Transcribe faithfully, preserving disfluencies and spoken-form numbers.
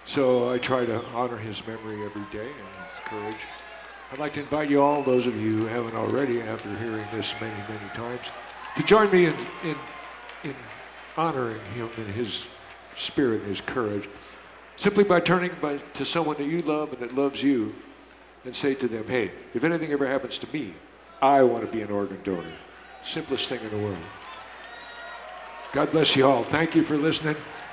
So I try to honor his memory every day and his courage. I'd like to invite you all, those of you who haven't already, after hearing this many, many times, to join me in, in, in honoring him and his spirit and his courage, simply by turning by, to someone that you love and that loves you and say to them, hey, if anything ever happens to me, I want to be an organ donor. Simplest thing in the world. God bless you all. Thank you for listening.